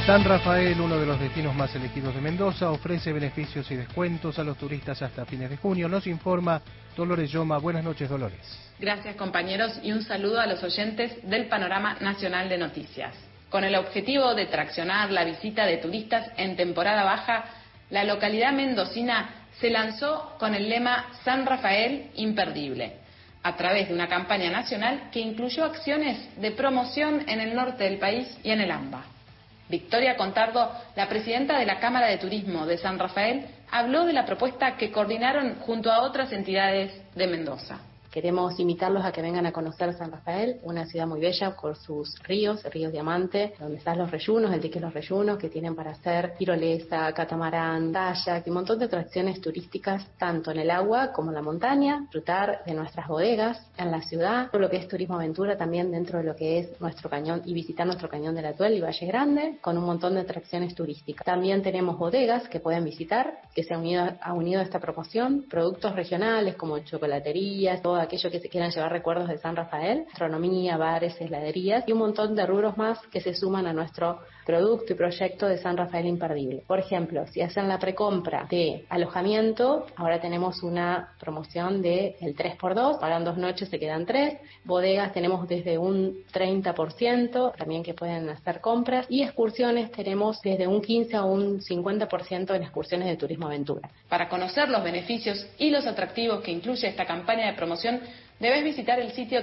San Rafael, uno de los destinos más elegidos de Mendoza, ofrece beneficios y descuentos a los turistas hasta fines de junio. Nos informa Dolores Lloma. Buenas noches, Dolores. Gracias, compañeros, y un saludo a los oyentes del Panorama Nacional de Noticias. Con el objetivo de traccionar la visita de turistas en temporada baja, la localidad mendocina se lanzó con el lema San Rafael Imperdible, a través de una campaña nacional que incluyó acciones de promoción en el norte del país y en el AMBA. Victoria Contardo, la presidenta de la Cámara de Turismo de San Rafael, habló de la propuesta que coordinaron junto a otras entidades de Mendoza. Queremos invitarlos a que vengan a conocer San Rafael, una ciudad muy bella por sus ríos, el río Diamante, donde están los reyunos, el dique Los Reyunos, que tienen para hacer tirolesa, catamarán, kayak y un montón de atracciones turísticas, tanto en el agua como en la montaña, disfrutar de nuestras bodegas en la ciudad, todo lo que es turismo aventura también dentro de lo que es nuestro cañón y visitar nuestro cañón del Atuel y Valle Grande, con un montón de atracciones turísticas. También tenemos bodegas que pueden visitar, que se ha unido a esta promoción, productos regionales como chocolaterías, todo aquello que se quieran llevar recuerdos de San Rafael, gastronomía, bares, heladerías y un montón de rubros más que se suman a nuestro producto y proyecto de San Rafael Imperdible. Por ejemplo, si hacen la precompra de alojamiento, ahora tenemos una promoción de el 3x2, pagan 2 noches, se quedan 3. Bodegas tenemos desde un 30%, también que pueden hacer compras, y excursiones tenemos desde un 15 a un 50% en excursiones de turismo aventura. Para conocer los beneficios y los atractivos que incluye esta campaña de promoción, debes visitar el sitio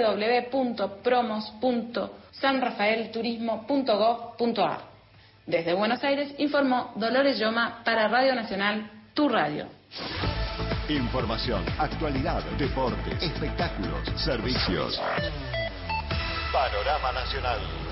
www.promos.sanrafaelturismo.gov.ar. Desde Buenos Aires informó Dolores Lloma para Radio Nacional, tu radio. Información, actualidad, deportes, espectáculos, servicios. Panorama Nacional.